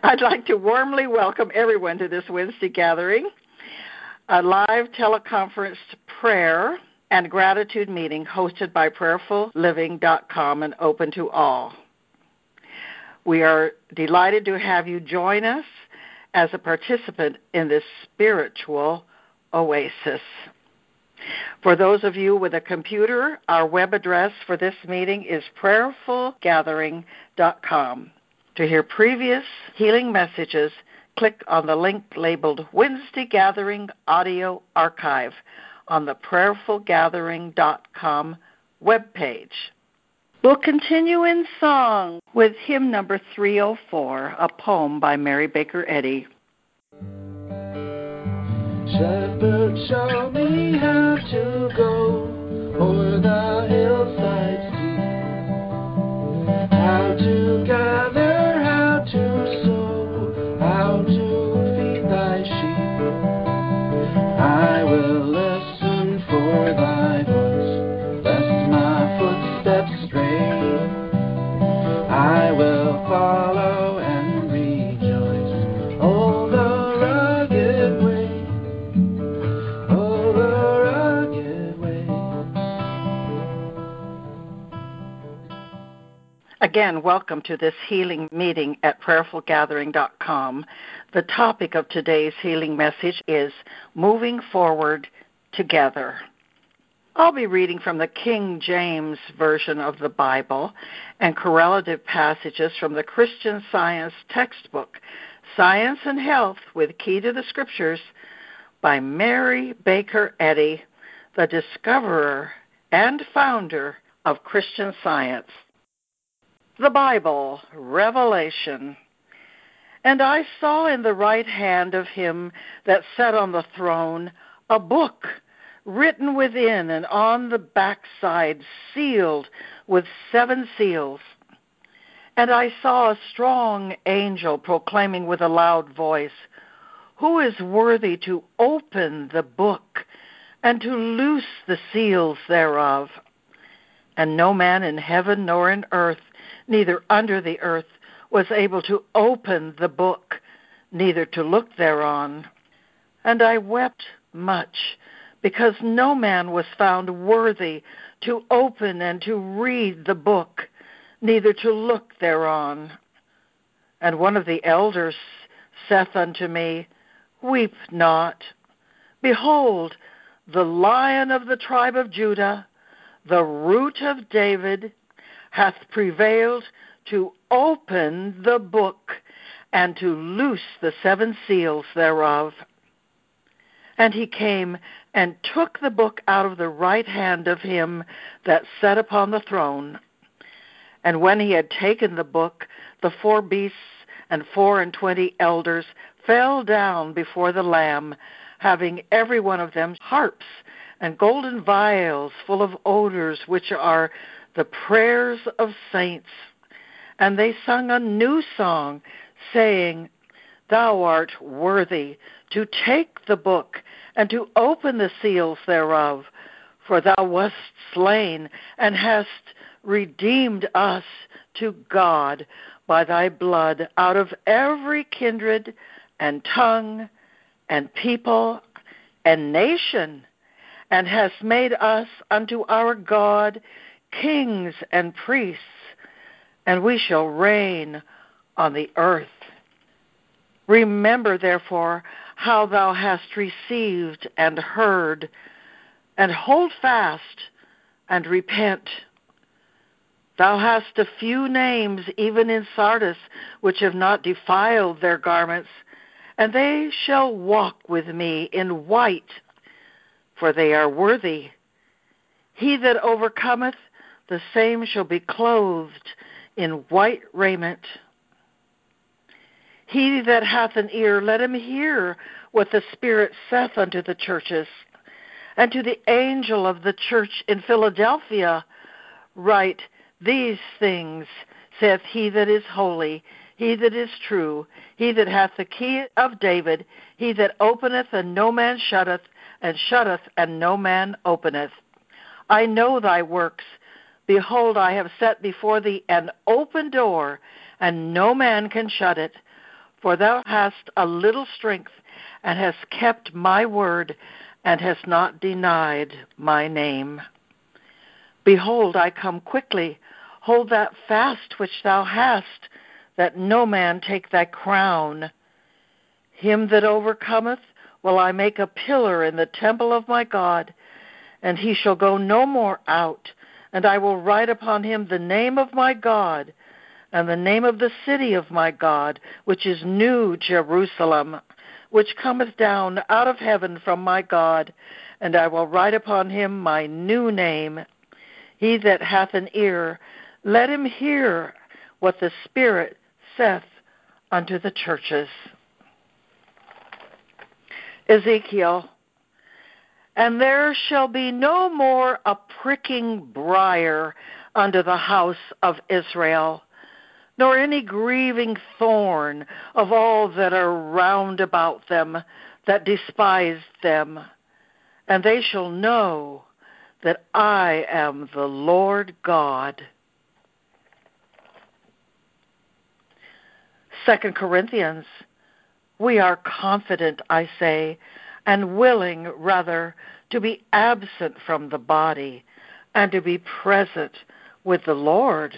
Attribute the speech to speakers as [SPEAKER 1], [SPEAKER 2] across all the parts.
[SPEAKER 1] I'd like to warmly welcome everyone to this Wednesday gathering, a live teleconference prayer and gratitude meeting hosted by prayerfulliving.com and open to all. We are delighted to have you join us as a participant in this spiritual oasis. For those of you with a computer, our web address for this meeting is prayerfullgathering.com. To hear previous healing messages, click on the link labeled Wednesday Gathering Audio Archive on the prayerfullgathering.com webpage. We'll continue in song with hymn number 304, a poem by Mary Baker Eddy.
[SPEAKER 2] Shepherd, show me how to go o'er the hillside steep, how to gather, how to sow, how to feed thy sheep. I will listen for thy voice, lest my footsteps stray. I will follow and rejoice, oh, the rugged way, oh, the rugged way.
[SPEAKER 1] Again, welcome to this healing meeting at prayerfullgathering.com. The topic of today's healing message is Moving Forward Together. I'll be reading from the King James Version of the Bible and correlative passages from the Christian Science textbook, Science and Health with Key to the Scriptures, by Mary Baker Eddy, the discoverer and founder of Christian Science. The Bible, Revelation. And I saw in the right hand of him that sat on the throne a book, written within and on the backside, sealed with 7 seals. And I saw a strong angel proclaiming with a loud voice, Who is worthy to open the book and to loose the seals thereof? And no man in heaven nor in earth, neither under the earth, was able to open the book, neither to look thereon. And I wept much, because no man was found worthy to open and to read the book, neither to look thereon. And one of the elders saith unto me, Weep not. Behold, the Lion of the tribe of Judah, the Root of David, hath prevailed to open the book and to loose the 7 seals thereof. And he came and took the book out of the right hand of him that sat upon the throne. And when he had taken the book, the 4 beasts and 24 elders fell down before the Lamb, having every one of them harps and golden vials full of odors, which are the prayers of saints. And they sung a new song, saying, Thou art worthy to take the book and to open the seals thereof, for thou wast slain and hast redeemed us to God by thy blood out of every kindred and tongue and people and nation, and hast made us unto our God kings and priests, and we shall reign on the earth. Remember, therefore, how thou hast received and heard, and hold fast and repent. Thou hast a few names, even in Sardis, which have not defiled their garments, and they shall walk with me in white, for they are worthy. He that overcometh, the same shall be clothed in white raiment. He that hath an ear, let him hear what the Spirit saith unto the churches. And to the angel of the church in Philadelphia write, These things saith he that is holy, he that is true, he that hath the key of David, he that openeth and no man shutteth, and shutteth and no man openeth. I know thy works. Behold, I have set before thee an open door, and no man can shut it. For thou hast a little strength, and hast kept my word, and hast not denied my name. Behold, I come quickly. Hold that fast which thou hast, that no man take thy crown. Him that overcometh will I make a pillar in the temple of my God, and he shall go no more out. And I will write upon him the name of my God, and the name of the city of my God, which is New Jerusalem, which cometh down out of heaven from my God, and I will write upon him my new name. He that hath an ear, let him hear what the Spirit saith unto the churches. Ezekiel, and there shall be no more a pricking briar unto the house of Israel, nor any grieving thorn of all that are round about them, that despise them. And they shall know that I am the Lord God. 2 Corinthians, we are confident, I say, and willing, rather, to be absent from the body and to be present with the Lord.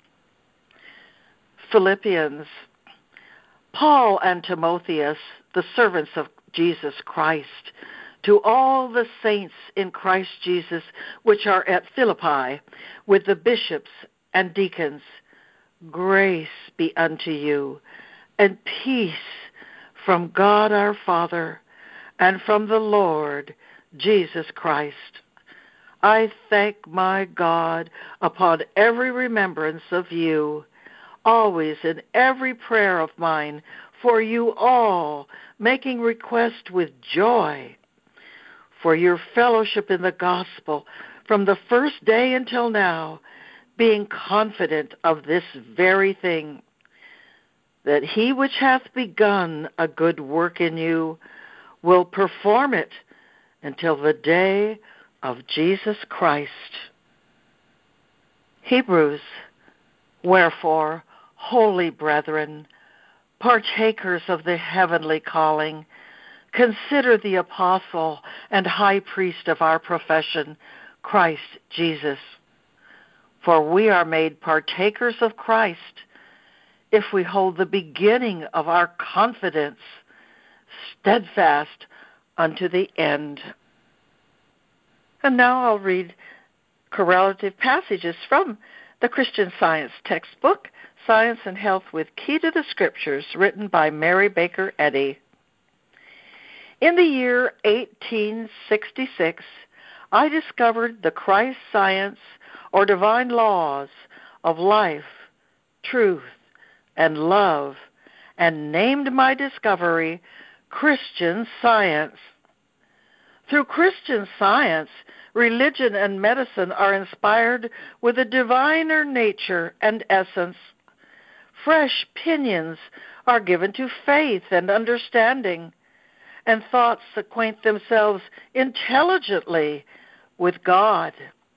[SPEAKER 1] Philippians, Paul and Timotheus, the servants of Jesus Christ, to all the saints in Christ Jesus which are at Philippi, with the bishops and deacons, grace be unto you, and peace from God our Father, and from the Lord Jesus Christ. I thank my God upon every remembrance of you, always in every prayer of mine, for you all, making request with joy for your fellowship in the gospel from the first day until now, being confident of this very thing, that he which hath begun a good work in you will perform it until the day of Jesus Christ. Hebrews, wherefore, holy brethren, partakers of the heavenly calling, consider the apostle and high priest of our profession, Christ Jesus. For we are made partakers of Christ if we hold the beginning of our confidence steadfast unto the end. And now I'll read correlative passages from the Christian Science textbook, Science and Health with Key to the Scriptures, written by Mary Baker Eddy. In the year 1866, I discovered the Christ science or divine laws of life, truth, and love, and named my discovery Christian Science. Through Christian Science, religion and medicine are inspired with a diviner nature and essence. Fresh pinions are given to faith and understanding, and thoughts acquaint themselves intelligently with God.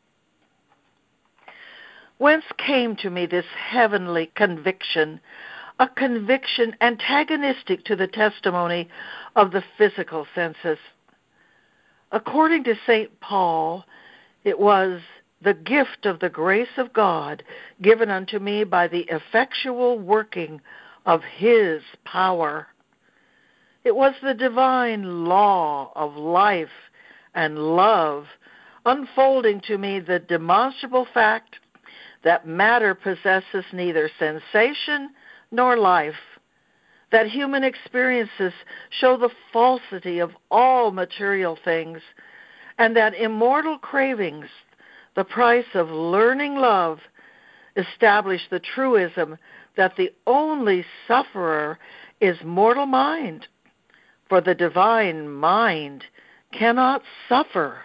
[SPEAKER 1] Whence came to me this heavenly conviction, a conviction antagonistic to the testimony of the physical senses? According to St. Paul, it was the gift of the grace of God given unto me by the effectual working of his power. It was the divine law of life and love unfolding to me the demonstrable fact that matter possesses neither sensation nor life, that human experiences show the falsity of all material things, and that immortal cravings, the price of learning love, establish the truism that the only sufferer is mortal mind, for the divine mind cannot suffer.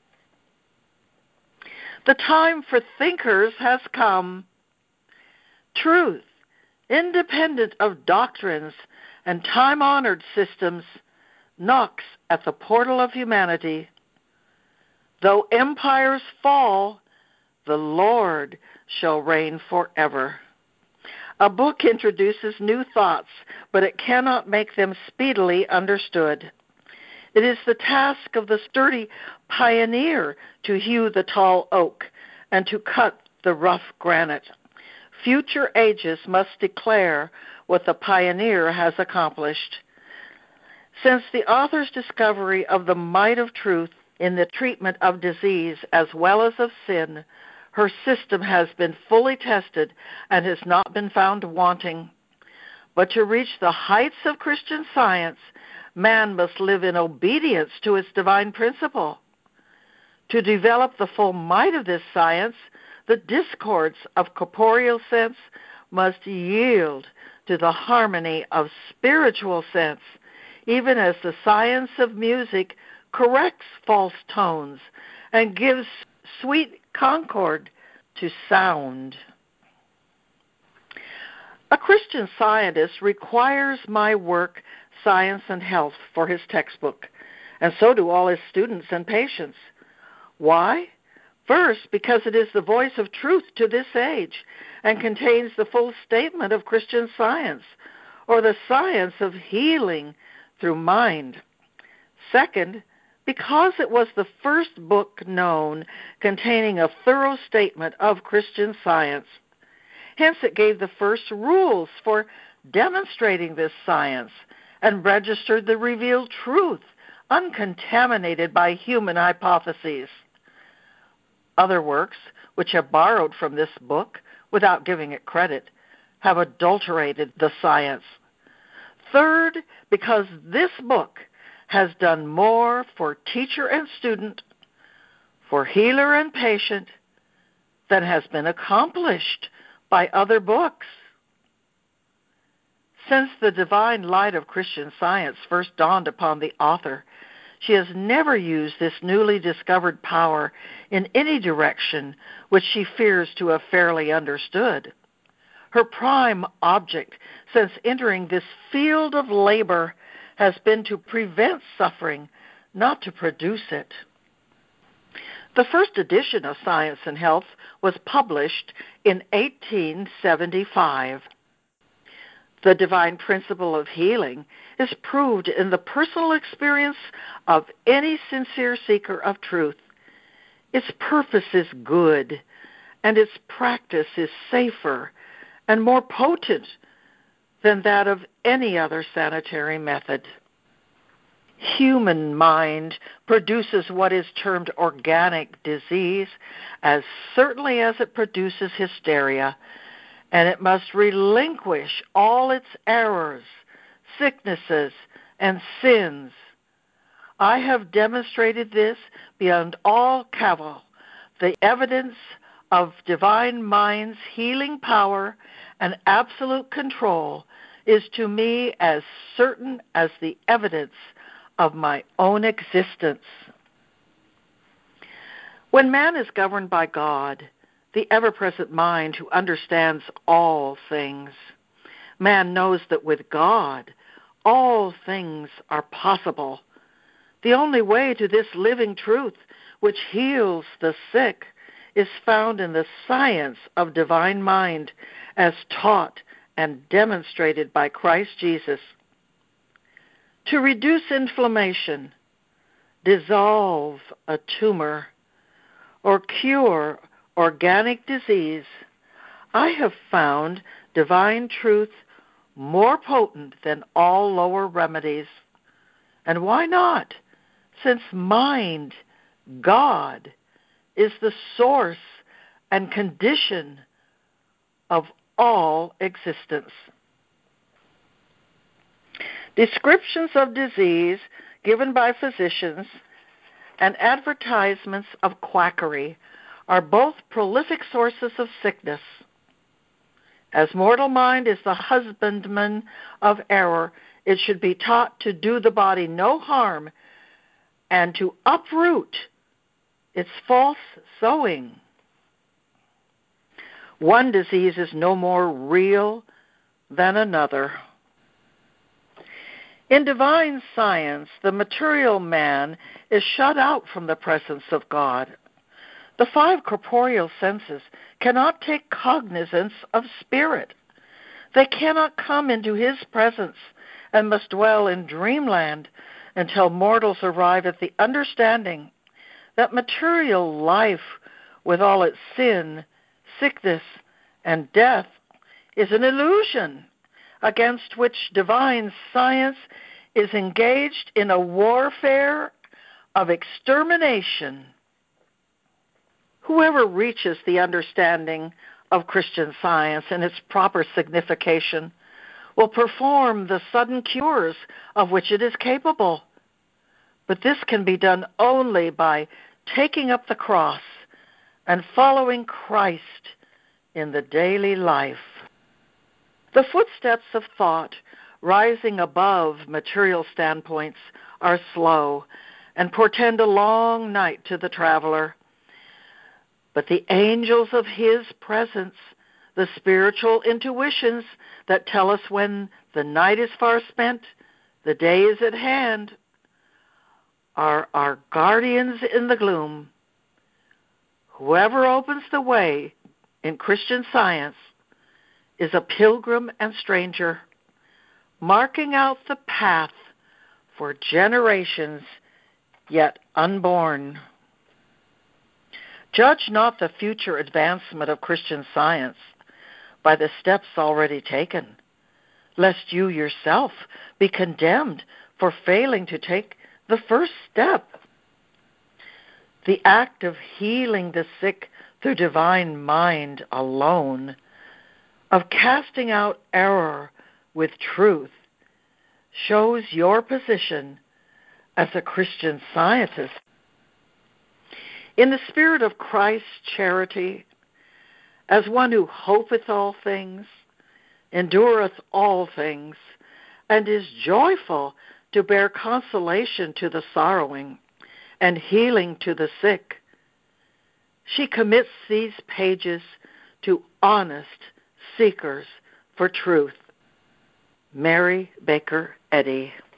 [SPEAKER 1] The time for thinkers has come. Truth, independent of doctrines and time-honored systems, knocks at the portal of humanity. Though empires fall, the Lord shall reign forever. A book introduces new thoughts, but it cannot make them speedily understood. It is the task of the sturdy pioneer to hew the tall oak and to cut the rough granite. Future ages must declare what the pioneer has accomplished. Since the author's discovery of the might of truth in the treatment of disease as well as of sin, her system has been fully tested and has not been found wanting. But to reach the heights of Christian Science, man must live in obedience to its divine principle. To develop the full might of this science, the discords of corporeal sense must yield to the harmony of spiritual sense, even as the science of music corrects false tones and gives sweet concord to sound. A Christian Scientist requires my work, Science and Health, for his textbook, and so do all his students and patients. Why? First, because it is the voice of truth to this age and contains the full statement of Christian Science, or the science of healing through mind. Second, because it was the first book known containing a thorough statement of Christian Science. Hence, it gave the first rules for demonstrating this science and registered the revealed truth, uncontaminated by human hypotheses. Other works, which have borrowed from this book without giving it credit, have adulterated the science. Third, because this book has done more for teacher and student, for healer and patient, than has been accomplished by other books. Since the divine light of Christian Science first dawned upon the author, she has never used this newly discovered power in any direction which she fears to have fairly understood. Her prime object since entering this field of labor has been to prevent suffering, not to produce it. The first edition of Science and Health was published in 1875. The divine principle of healing is proved in the personal experience of any sincere seeker of truth. Its purpose is good, and its practice is safer and more potent than that of any other sanitary method. Human mind produces what is termed organic disease as certainly as it produces hysteria, and it must relinquish all its errors, sicknesses, and sins. I have demonstrated this beyond all cavil. The evidence of divine mind's healing power and absolute control is to me as certain as the evidence of my own existence. When man is governed by God, the ever-present mind who understands all things, man knows that with God, all things are possible. The only way to this living truth which heals the sick is found in the science of divine mind as taught and demonstrated by Christ Jesus. To reduce inflammation, dissolve a tumor, or cure organic disease, I have found divine truth more potent than all lower remedies. And why not? Since mind, God, is the source and condition of all existence. Descriptions of disease given by physicians and advertisements of quackery are both prolific sources of sickness. As mortal mind is the husbandman of error, it should be taught to do the body no harm and to uproot its false sowing. One disease is no more real than another. In divine science, the material man is shut out from the presence of God. The 5 corporeal senses cannot take cognizance of spirit. They cannot come into his presence and must dwell in dreamland until mortals arrive at the understanding that material life, with all its sin, sickness, and death, is an illusion against which divine science is engaged in a warfare of extermination. Whoever reaches the understanding of Christian Science and its proper signification will perform the sudden cures of which it is capable. But this can be done only by taking up the cross and following Christ in the daily life. The footsteps of thought rising above material standpoints are slow and portend a long night to the traveler. But the angels of his presence, the spiritual intuitions that tell us when the night is far spent, the day is at hand, are our guardians in the gloom. Whoever opens the way in Christian Science is a pilgrim and stranger, marking out the path for generations yet unborn. Judge not the future advancement of Christian Science by the steps already taken, lest you yourself be condemned for failing to take the first step. The act of healing the sick through divine mind alone, of casting out error with truth, shows your position as a Christian Scientist. In the spirit of Christ's charity, as one who hopeth all things, endureth all things, and is joyful to bear consolation to the sorrowing and healing to the sick, she commits these pages to honest seekers for truth. Mary Baker Eddy.